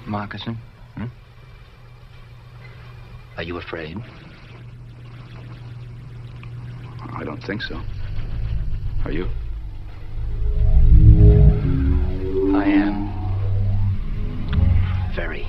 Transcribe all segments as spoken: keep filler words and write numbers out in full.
Marcusson? Hmm? Are you afraid? I don't think so. Are you? I am. Very.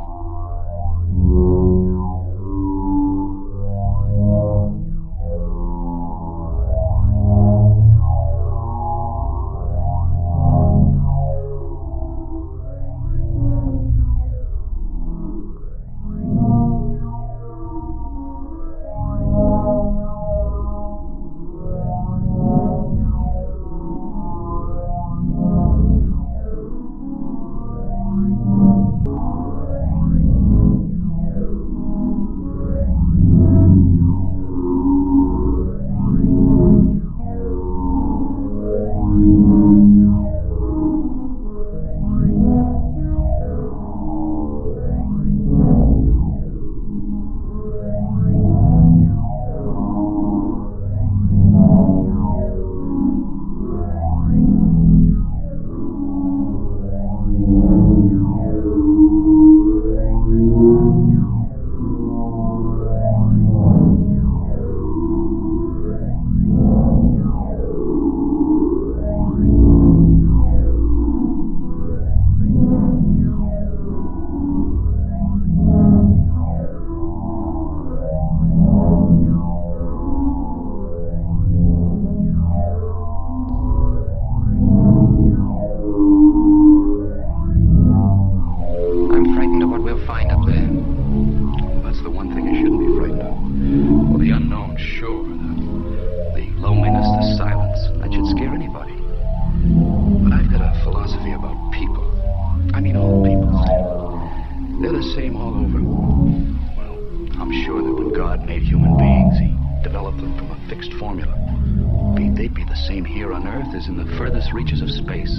Reaches of space.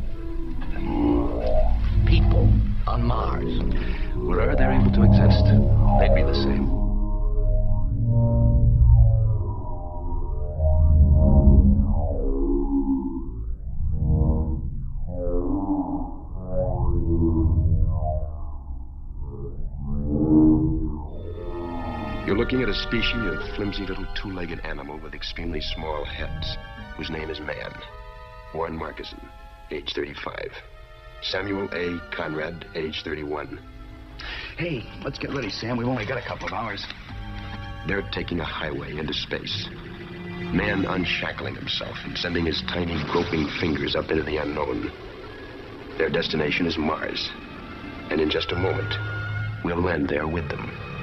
People on Mars. Wherever they're able to exist, they'd be the same. You're looking at a species of flimsy little two-legged animal with extremely small heads, whose name is man. Warren Marcusson, age thirty-five. Samuel A. Conrad, age thirty-one. Hey, let's get ready, Sam. We've only got a couple of hours. They're taking a highway into space. Man unshackling himself and sending his tiny, groping fingers up into the unknown. Their destination is Mars. And in just a moment, we'll land there with them.